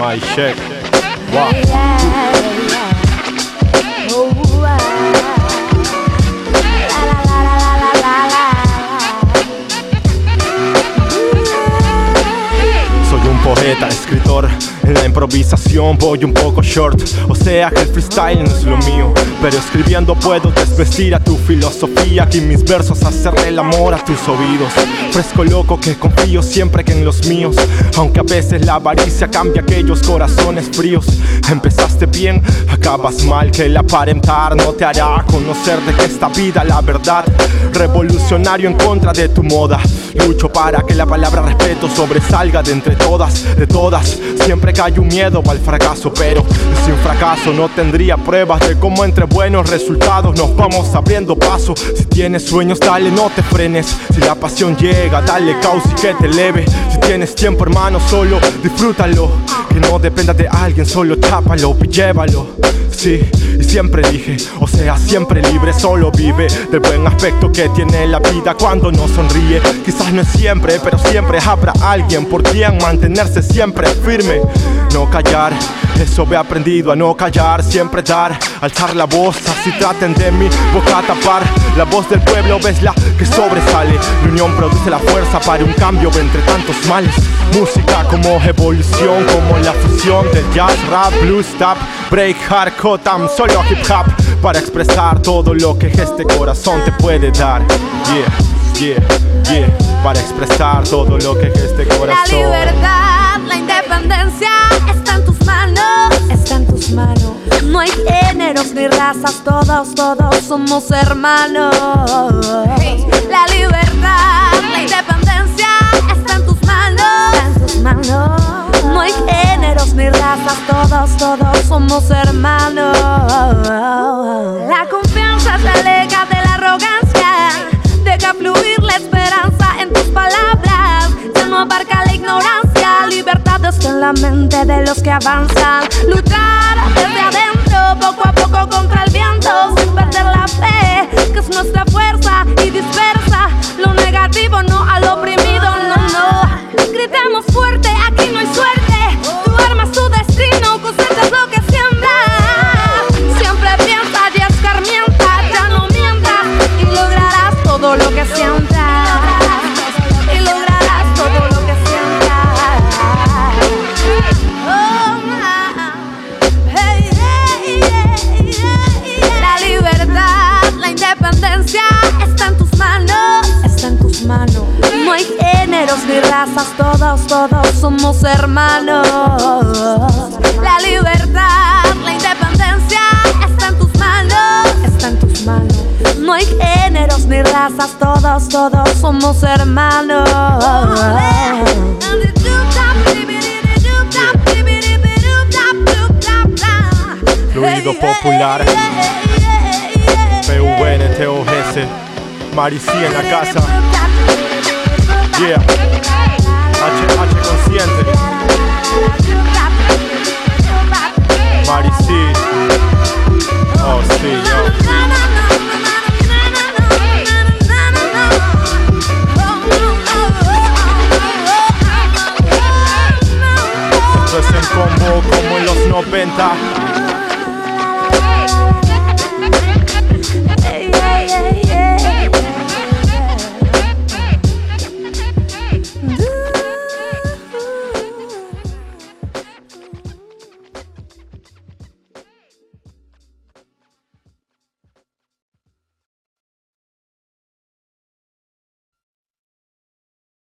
My check. Wow. Soy un poeta, escritor. En la improvisación voy un poco short, o sea que el freestyle no es lo mío, pero escribiendo puedo desvestir a tu filosofía, que mis versos hacerle el amor a tus oídos. Fresco loco que confío siempre que en los míos, aunque a veces la avaricia cambia aquellos corazones fríos. Empezaste bien, acabas mal, que el aparentar no te hará conocer de que esta vida la verdad. Revolucionario en contra de tu moda, lucho para que la palabra respeto sobresalga de entre todas, de todas. Siempre que hay un miedo al fracaso, pero sin fracaso no tendría pruebas de cómo entre buenos resultados nos vamos abriendo paso. Si tienes sueños, dale, no te frenes. Si la pasión llega, dale causa y que te eleve. Si tienes tiempo, hermano, solo disfrútalo. Que no dependa de alguien, solo tápalo y llévalo. Sí, y siempre dije, o sea, siempre libre, solo vive del buen aspecto que tiene la vida cuando no sonríe. Quizás no es siempre, pero siempre habrá alguien por quien mantenerse siempre firme. No callar, eso he aprendido a no callar, siempre dar, alzar la voz, así traten de mi boca tapar. La voz del pueblo es la que sobresale, la unión produce la fuerza para un cambio entre tantos males. Música como evolución, como la fusión del jazz, rap, blues, tap, break, hardcore, tan solo hip hop, para expresar todo lo que este corazón te puede dar. Yeah, yeah, yeah, para expresar todo lo que este corazón. La libertad, la independencia está en tus manos, está en tus manos. No hay géneros ni razas, todos, todos somos hermanos. La libertad, la independencia está en tus manos, está en tus manos. No hay géneros ni razas, todos, todos somos hermanos. La confianza te aleja de la arrogancia, deja fluir la esperanza en tus palabras. Ya no abarca la ignorancia, libertad está en la mente de los que avanzan. Luchar desde adentro, poco a poco contra el viento, sin perder la fe, que es nuestra fuerza y dispersa lo negativo, no al oprimido, no, no. Gritemos fuerte, aquí no hay suerte. Tú armas tu destino, cosechas lo que siembras. Siempre piensa y escarmienta, ya no mientas y lograrás todo lo que sientas. Y lograrás todo lo que sientas. Oh, hey, hey, hey, hey. La libertad, la independencia está en tus manos, está en tus manos. No hay géneros ni razas, todos, todos somos hermanos. La libertad, la independencia está en tus manos, está en tus manos. No hay géneros ni razas, todos, todos somos hermanos. Fluido popular, PUNTOGS, Maricí en la casa. Yeah, H consciente, Maricí.